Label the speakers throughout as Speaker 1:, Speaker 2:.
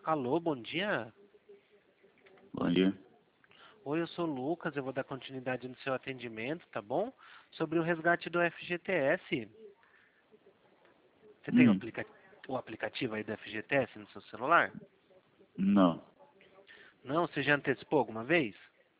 Speaker 1: Alô, bom dia.
Speaker 2: Bom dia.
Speaker 1: Oi, eu sou o Lucas, eu vou dar continuidade no seu atendimento, tá bom? Sobre o resgate do FGTS. Você tem
Speaker 2: Hum,
Speaker 1: o aplicativo aí do FGTS no seu celular?
Speaker 2: não.
Speaker 1: Não? Você já antecipou alguma vez?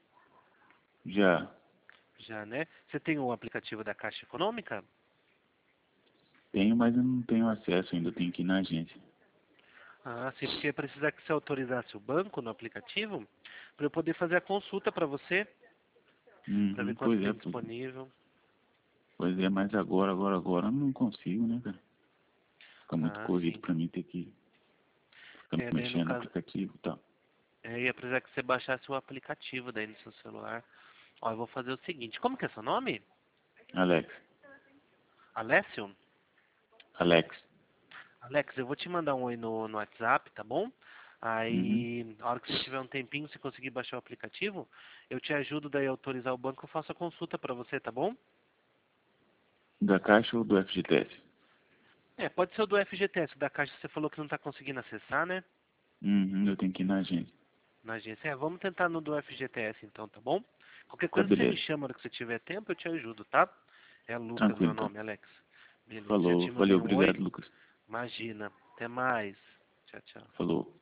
Speaker 2: Já
Speaker 1: Já, né? Você tem o aplicativo da Caixa Econômica?
Speaker 2: tenho, mas eu não tenho acesso ainda. Tenho que ir na agência.
Speaker 1: Ah, sim, porque precisa que você autorizasse o banco no aplicativo para eu poder fazer a consulta para você, para ver
Speaker 2: Uhum,
Speaker 1: quanto tem disponível.
Speaker 2: pois é, mas agora eu não consigo, né, cara? Fica muito
Speaker 1: Ah,
Speaker 2: corrido
Speaker 1: sim.
Speaker 2: pra mim ter que ficar
Speaker 1: É, daí no
Speaker 2: mexendo no
Speaker 1: caso,
Speaker 2: aplicativo e tal.
Speaker 1: ia precisar que você baixasse o aplicativo daí no seu celular. Ó, eu vou fazer o seguinte, como que é seu nome?
Speaker 2: Alex,
Speaker 1: Alessio?
Speaker 2: Alex.
Speaker 1: Alex, eu vou te mandar um oi no WhatsApp, tá bom?
Speaker 2: Uhum.
Speaker 1: Aí, na hora que você tiver um tempinho, se conseguir baixar o aplicativo, eu te ajudo daí a autorizar o banco, eu faço a consulta pra você, tá bom?
Speaker 2: Da Caixa ou do FGTS?
Speaker 1: É, pode ser o do FGTS, o da Caixa você falou que não tá conseguindo acessar, né?
Speaker 2: Uhum, eu tenho que ir na agência.
Speaker 1: Na agência. É, vamos tentar no do FGTS então, tá bom? Qualquer
Speaker 2: Tá,
Speaker 1: coisa você me
Speaker 2: beleza.
Speaker 1: chama na hora que você tiver tempo, eu te ajudo, tá? É Lucas
Speaker 2: Tranquilo,
Speaker 1: meu
Speaker 2: então.
Speaker 1: nome, Alex. Beleza, já
Speaker 2: Falou.
Speaker 1: te mandei
Speaker 2: Valeu,
Speaker 1: um oi.
Speaker 2: obrigado, Lucas.
Speaker 1: Imagina. Até mais. Tchau, tchau.
Speaker 2: Falou.